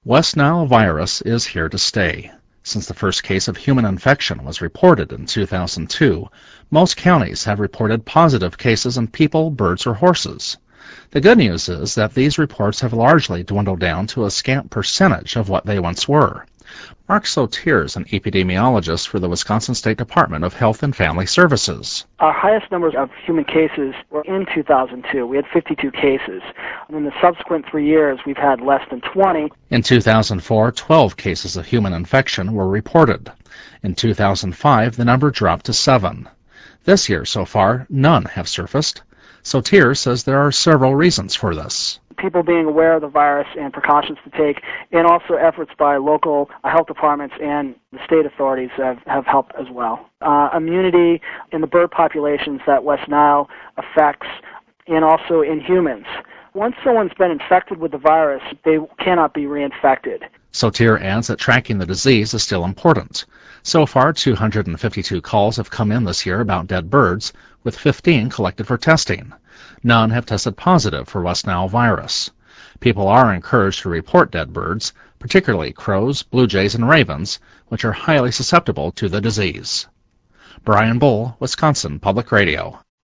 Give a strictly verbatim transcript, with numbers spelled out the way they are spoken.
West Nile virus is here to stay. Since the first case of human infection was reported in two thousand two, most counties have reported positive cases in people, birds, or horses. The good news is that these reports have largely dwindled down to a scant percentage of what they once were. Mark Sotir is an epidemiologist for the Wisconsin State Department of Health and Family Services. Our highest numbers of human cases were in two thousand two. We had fifty-two cases. And in the subsequent three years, we've had less than twenty. In two thousand four, twelve cases of human infection were reported. In two thousand five, the number dropped to seven. This year, so far, none have surfaced. Sotir says there are several reasons for this. People being aware of the virus and precautions to take, and also efforts by local health departments and the state authorities have, have helped as well. Uh, immunity in the bird populations that West Nile affects, and also in humans. Once someone's been infected with the virus, they cannot be reinfected. Sotir adds that tracking the disease is still important. So far, two hundred fifty-two calls have come in this year about dead birds, with fifteen collected for testing. None have tested positive for West Nile virus. People are encouraged to report dead birds, particularly crows, blue jays, and ravens, which are highly susceptible to the disease. Brian Bull, Wisconsin Public Radio.